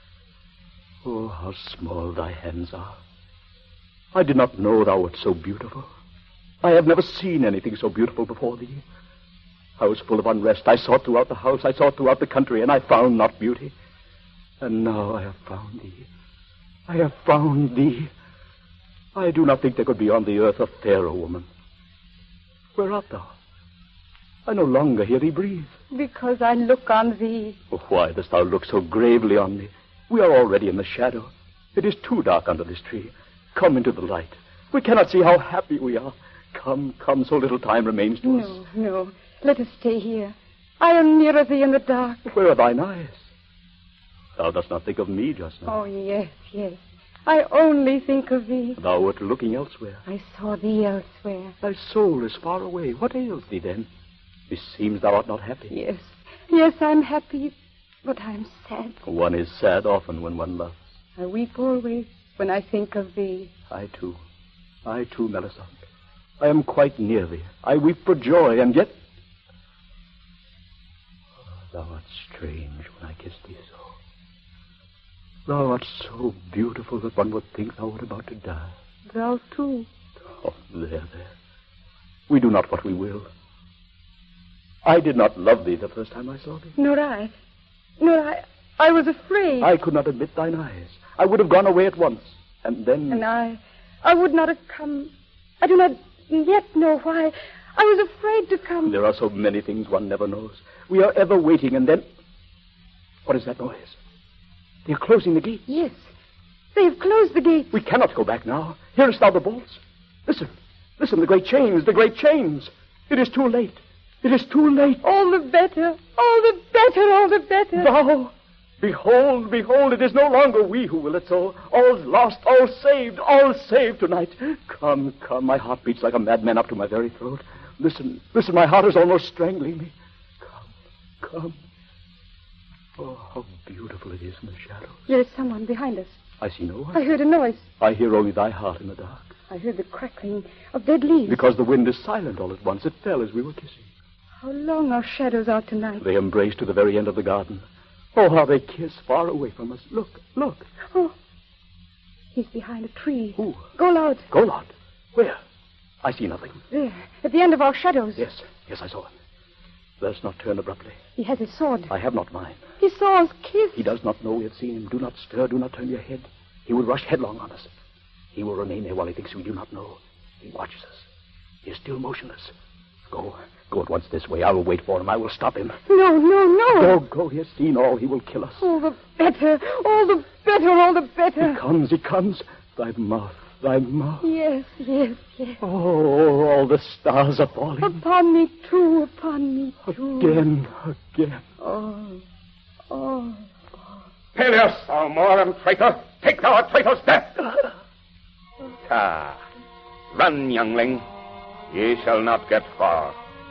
Oh, how small thy hands are. I did not know thou wert so beautiful. I have never seen anything so beautiful before thee. I was full of unrest. I sought throughout the house. I sought throughout the country, and I found not beauty. And now I have found thee. I have found thee. I do not think there could be on the earth a fairer woman. Where art thou? I no longer hear thee breathe. Because I look on thee. Oh, why dost thou look so gravely on me? We are already in the shadow. It is too dark under this tree. Come into the light. We cannot see how happy we are. Come, come, so little time remains to no, us. No, no. Let us stay here. I am nearer thee in the dark. Where are thine eyes? Thou dost not think of me just now. Oh, yes, yes. I only think of thee. Thou wert looking elsewhere. I saw thee elsewhere. Thy soul is far away. What ails thee then? It seems thou art not happy. Yes, yes, I'm happy, but I'm sad. One is sad often when one loves. I weep always when I think of thee. I too. I too, Melisande. I am quite near thee. I weep for joy, and yet... Oh, thou art strange when I kiss thee so. Thou art so beautiful that one would think thou wert about to die. Thou too. Oh, there, there. We do not what we will. I did not love thee the first time I saw thee. Nor I. Nor I. I was afraid. I could not admit thine eyes. I would have gone away at once. And then... And I... I would not have come. I do not yet know why. I was afraid to come. There are so many things one never knows. We are ever waiting, and then... What is that noise? They are closing the gate. Yes. They have closed the gate. We cannot go back now. Hearest thou the bolts? Listen. Listen, the great chains, the great chains. It is too late. It is too late. All the better. All the better, all the better. Thou... Behold, behold, it is no longer we who will it so. All's lost, all saved, all saved tonight. Come, come, my heart beats like a madman up to my very throat. Listen, listen, my heart is almost strangling me. Come, come. Oh, how beautiful it is in the shadows. There is someone behind us. I see no one. I heard a noise. I hear only thy heart in the dark. I heard the crackling of dead leaves. Because the wind is silent all at once. It fell as we were kissing. How long our shadows are tonight. They embrace to the very end of the garden. Oh, how they kiss far away from us. Look, look. Oh, he's behind a tree. Who? Golod. Golod? Where? I see nothing. There, at the end of our shadows. Yes, yes, I saw him. Let us not turn abruptly. He has his sword. I have not mine. He saw us kiss. He does not know we have seen him. Do not stir, do not turn your head. He will rush headlong on us. He will remain there while he thinks we do not know. He watches us. He is still motionless. Go, go at once this way. I will wait for him. I will stop him. No, no, no. Go, go. He has seen all. He will kill us. All the better. All the better. All the better. He comes. He comes. Thy mouth, thy mouth. Yes, yes, yes. Oh, all the stars are falling. Upon me, too, upon me, too. Again, again. Oh, oh. Peleus, thou moron traitor, take thou a traitor's death. Ah, run, youngling. Ye shall not get far.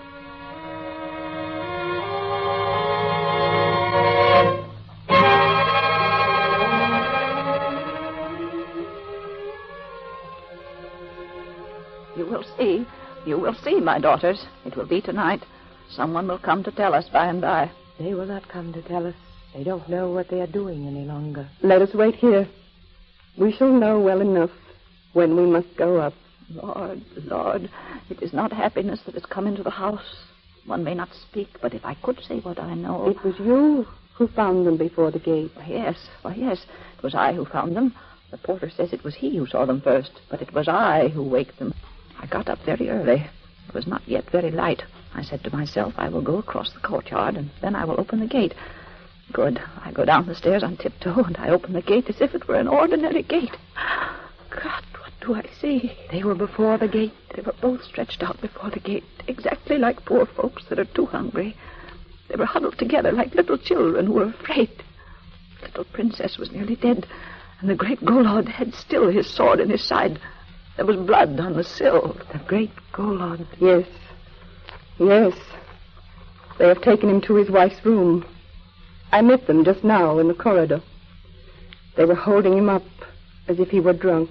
You will see. You will see, my daughters. It will be tonight. Someone will come to tell us by and by. They will not come to tell us. They don't know what they are doing any longer. Let us wait here. We shall know well enough when we must go up. Lord, Lord, it is not happiness that has come into the house. One may not speak, but if I could say what I know... It was you who found them before the gate. Why, yes, why, yes. It was I who found them. The porter says it was he who saw them first, but it was I who waked them. I got up very early. It was not yet very light. I said to myself, I will go across the courtyard, and then I will open the gate. Good. I go down the stairs on tiptoe, and I open the gate as if it were an ordinary gate. God, what do I see? They were before the gate. They were both stretched out before the gate, exactly like poor folks that are too hungry. They were huddled together like little children who were afraid. The little princess was nearly dead, and the great Golod had still his sword in his side. There was blood on the sill. The great Golod. Yes. Yes. They have taken him to his wife's room. I met them just now in the corridor. They were holding him up as if he were drunk.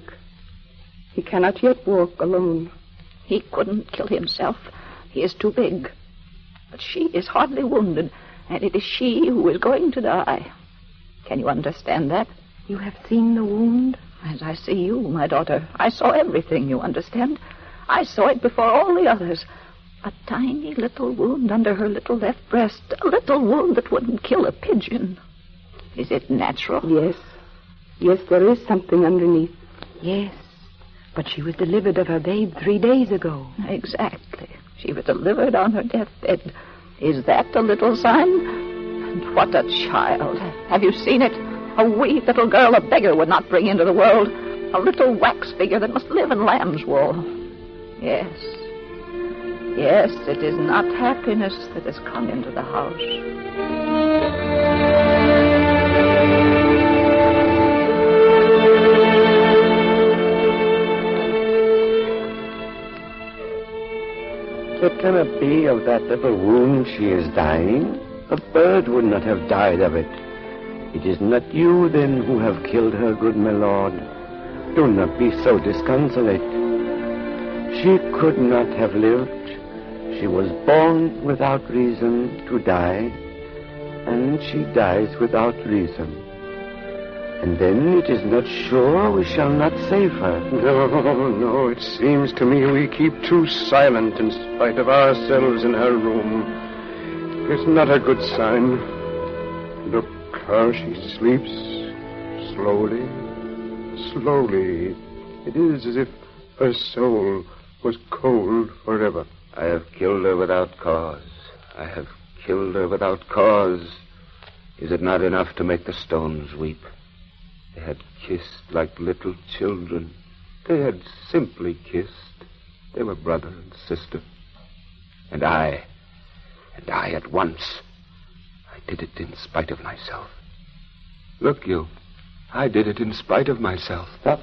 He cannot yet walk alone. He couldn't kill himself. He is too big. But she is hardly wounded, and it is she who is going to die. Can you understand that? You have seen the wound? As I see you, my daughter. I saw everything, you understand? I saw it before all the others. A tiny little wound under her little left breast. A little wound that wouldn't kill a pigeon. Is it natural? Yes. Yes, there is something underneath. Yes. But she was delivered of her babe three days ago. Exactly. She was delivered on her deathbed. Is that a little sign? And what a child. Have you seen it? A wee little girl a beggar would not bring into the world. A little wax figure that must live in lamb's wool. Yes. Yes, it is not happiness that has come into the house. What can it be of that little wound she is dying? A bird would not have died of it. It is not you, then, who have killed her, good my lord. Do not be so disconsolate. She could not have lived. She was born without reason to die, and she dies without reason. And then it is not sure we shall not save her. No, no, it seems to me we keep too silent in spite of ourselves in her room. It's not a good sign. Look how she sleeps, slowly, slowly. It is as if her soul was cold forever. I have killed her without cause. I have killed her without cause. Is it not enough to make the stones weep? They had kissed like little children. They had simply kissed. They were brother and sister. And I, and I at once, I did it in spite of myself. Look, you, I did it in spite of myself. Stop.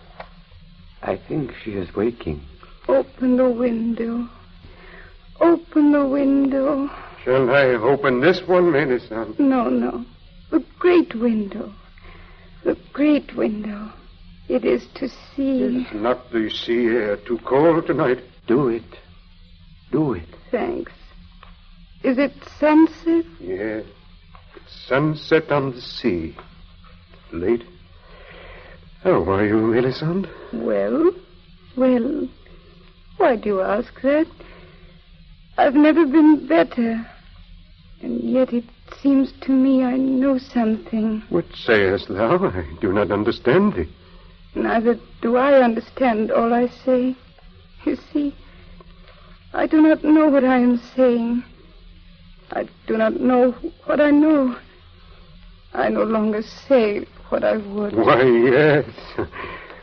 I think she is waking. Open the window. Open the window. Shall I open this one, Melisande? No, no. The great window. The great window. It is to see. It's not the sea air. Too cold tonight. Do it. Do it. Thanks. Is it sunset? Yes. It's sunset on the sea. Late. How are you, Melisande? Well, well. Why do you ask that? I've never been better. And yet it seems to me I know something. What sayest thou? I do not understand thee. Neither do I understand all I say. You see, I do not know what I am saying. I do not know what I know. I no longer say what I would. Why, yes.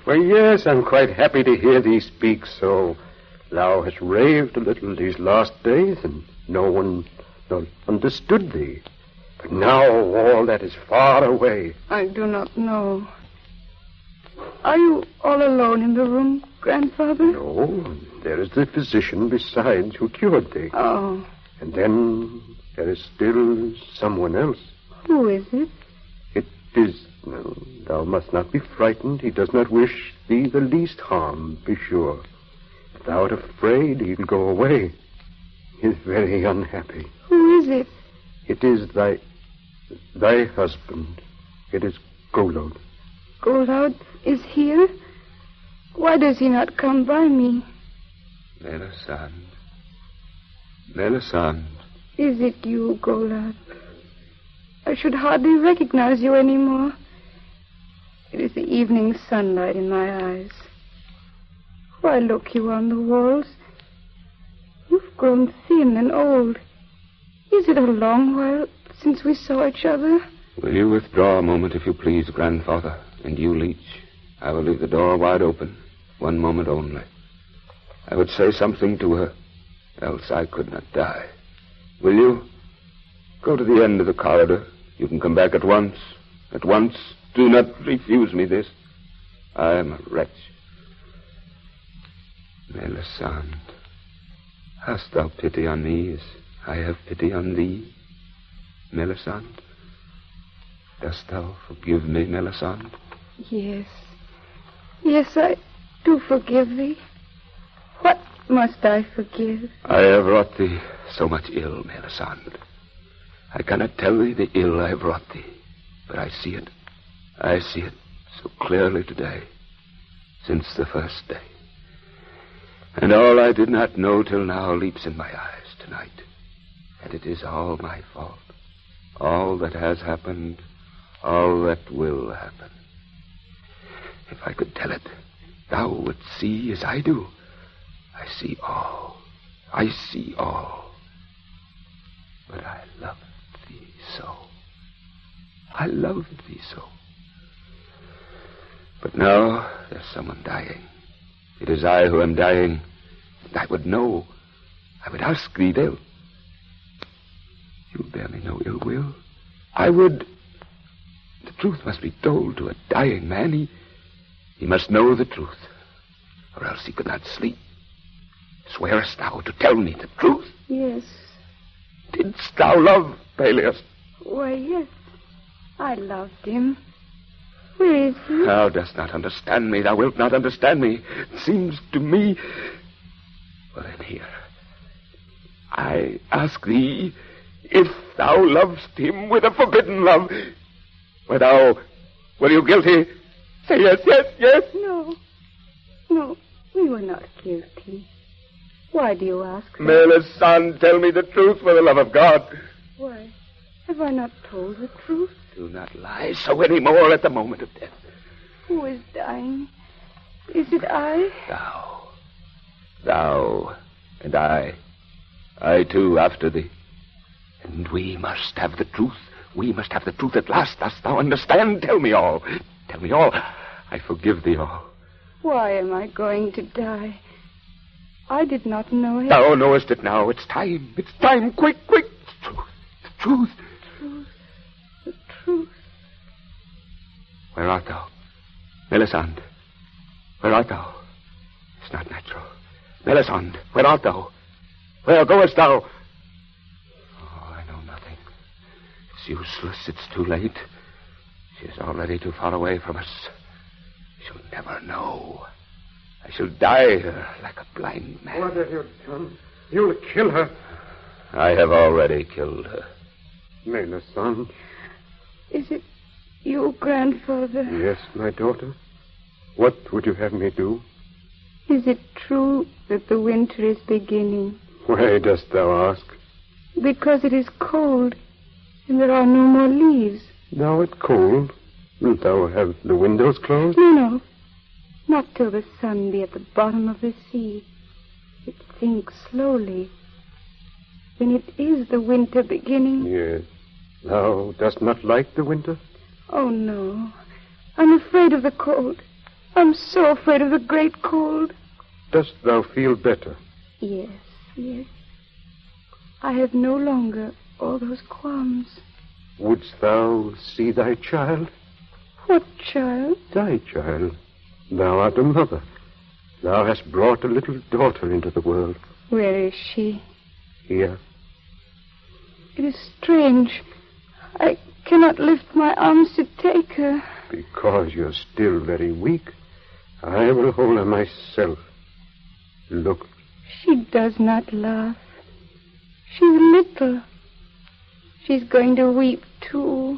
Why, yes, I'm quite happy to hear thee speak so. Thou hast raved a little these last days, and no one no, understood thee. But now all that is far away. I do not know. Are you all alone in the room, Grandfather? No, there is the physician besides who cured thee. Oh. And then there is still someone else. Who is it? It is... No, thou must not be frightened. He does not wish thee the least harm, be sure. If thou art afraid, he'll go away. He is very unhappy. Who is it? It is thy... thy husband. It is Golod. Golod is here? Why does he not come by me? Melisande. Melisande. Is it you, Golod? I should hardly recognize you anymore. It is the evening sunlight in my eyes. Why look you on the walls? You've grown thin and old. Is it a long while since we saw each other? Will you withdraw a moment, if you please, Grandfather? And you, Leech. I will leave the door wide open. One moment only. I would say something to her, else I could not die. Will you? Go to the end of the corridor. You can come back at once. At once. Do not refuse me this. I am a wretch. Melisande, hast thou pity on me as I have pity on thee? Melisande, dost thou forgive me, Melisande? Yes. Yes, I do forgive thee. What must I forgive? I have wrought thee so much ill, Melisande. I cannot tell thee the ill I have wrought thee, but I see it. I see it so clearly today, since the first day. And all I did not know till now leaps in my eyes tonight. And it is all my fault. All that has happened, all that will happen. If I could tell it, thou wouldst see as I do. I see all. I see all. But I love thee so. I love thee so. But now there's someone dying. It is I who am dying. And I would know. I would ask thee, Dale. You bear me no ill will. I would... The truth must be told to a dying man. He, he must know the truth, or else he could not sleep. Swearest thou to tell me the truth? Yes. Didst thou love Peleus? Why, yes. I loved him. Where is he? Thou dost not understand me. Thou wilt not understand me. It seems to me... Well, then here. I ask thee if thou lovest him with a forbidden love. Were thou... Were you guilty? Say yes, yes, yes. No. No, we were not guilty. Why do you ask that? Melisande, tell me the truth for the love of God. Why, have I not told the truth? Do not lie so any more at the moment of death. Who is dying? Is it I? Thou. Thou and I. I, too, after thee. And we must have the truth. We must have the truth at last. Dost thou understand? Tell me all. Tell me all. I forgive thee all. Why am I going to die? I did not know it. Thou knowest it now. It's time. It's time. Quick, quick. The truth. The truth. Truth. The truth. Where art thou? Melisande. Where art thou? It's not natural. Melisande, where art thou? Where goest thou? Oh, I know nothing. It's useless. It's too late. She is already too far away from us. She'll never know. I shall die here like a blind man. What have you done? You'll kill her. I have already killed her. Melisande. Is it you, Grandfather? Yes, my daughter. What would you have me do? Is it true that the winter is beginning? Why dost thou ask? Because it is cold, and there are no more leaves. Now it's cold. Wilt thou have the windows closed? No, no. Not till the sun be at the bottom of the sea. It sinks slowly. Then it is the winter beginning. Yes. Thou dost not like the winter? Oh, no. I'm afraid of the cold. I'm so afraid of the great cold. Dost thou feel better? Yes, yes. I have no longer all those qualms. Wouldst thou see thy child? What child? Thy child. Thou art a mother. Thou hast brought a little daughter into the world. Where is she? Here. It is strange. I cannot lift my arms to take her. Because you're still very weak, I will hold her myself. Look. She does not laugh. She's little. She's going to weep, too.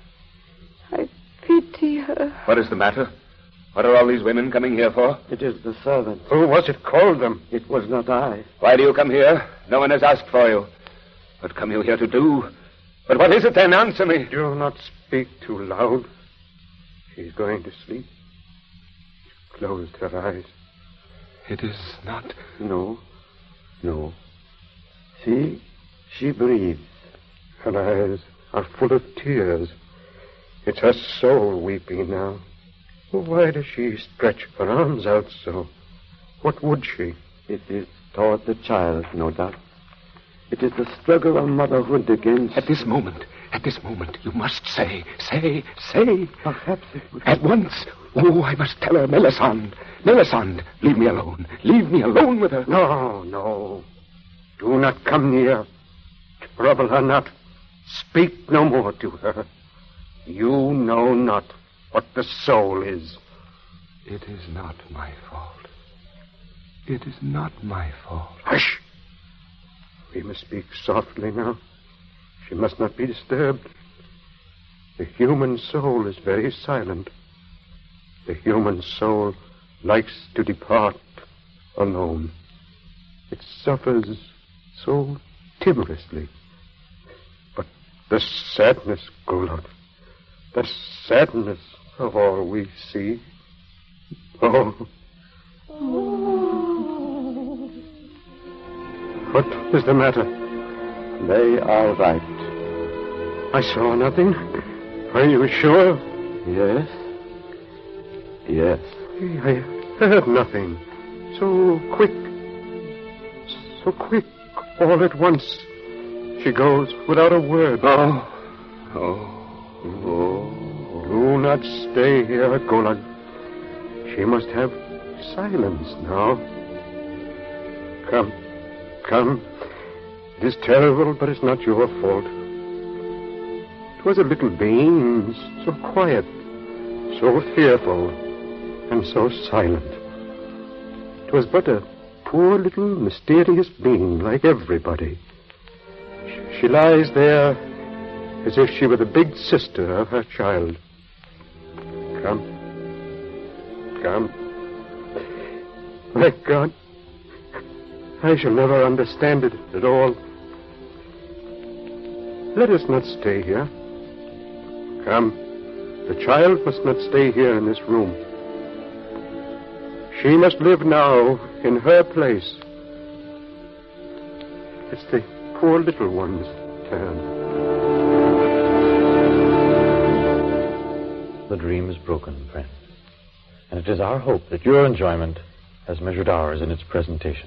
I pity her. What is the matter? What are all these women coming here for? It is the servant. Who was it called them? It was not I. Why do you come here? No one has asked for you. What come you here to do? But what is it then? Answer me. Do not speak too loud. She's going to sleep. She closed her eyes. It is not... No. No. See, she breathes. Her eyes are full of tears. It's her soul weeping now. Why does she stretch her arms out so? What would she? It is toward the child, no doubt. It is the struggle of motherhood against... At this moment, at this moment, you must say, say, say. Perhaps it would... At once. Oh, I must tell her, Melisande. Melisande, leave me alone. Leave me alone with her. No, no. Do not come near. Trouble her not. Speak no more to her. You know not what the soul is. It is not my fault. It is not my fault. Hush! We must speak softly now. She must not be disturbed. The human soul is very silent. The human soul likes to depart alone. It suffers so timorously. But the sadness, Golod, the sadness of all we see. Oh. Oh. What is the matter? They are right. I saw nothing. Are you sure? Yes. Yes. I heard nothing. So quick. So quick. All at once. She goes without a word. Oh. Oh. Oh. Do not stay here, Golod. She must have silence now. Come. Come. It is terrible, but it's not your fault. It was a little being, so quiet, so fearful, and so silent. It was but a poor little mysterious being like everybody. She lies there as if she were the big sister of her child. Come. Come. My God. I shall never understand it at all. Let us not stay here. Come. The child must not stay here in this room. She must live now in her place. It's the poor little one's turn. The dream is broken, friends. And it is our hope that your enjoyment has measured ours in its presentation.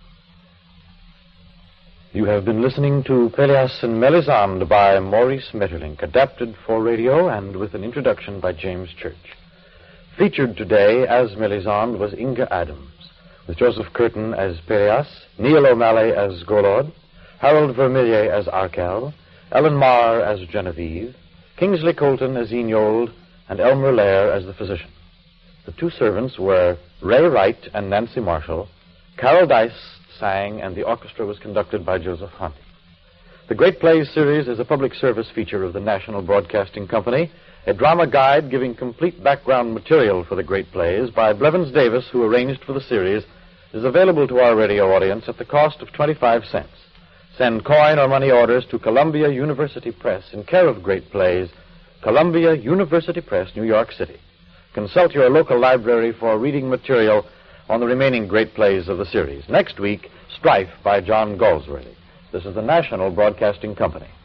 You have been listening to Peleas and Melisande by Maurice Maeterlinck, adapted for radio and with an introduction by James Church. Featured today as Melisande was Inga Adams, with Joseph Curtin as Peleas, Neil O'Malley as Golod, Harold Vermillier as Arkell, Ellen Marr as Genevieve, Kingsley Colton as Enold, and Elmer Lair as the physician. The two servants were Ray Wright and Nancy Marshall. Carol Dice sang, and the orchestra was conducted by Joseph Hunt. The Great Plays series is a public service feature of the National Broadcasting Company, a drama guide giving complete background material for the Great Plays by Blevins Davis, who arranged for the series, is available to our radio audience at the cost of twenty-five cents. Send coin or money orders to Columbia University Press in care of Great Plays, Columbia University Press, New York City. Consult your local library for reading material on the remaining Great Plays of the series. Next week, Strife by John Galsworthy. This is the National Broadcasting Company.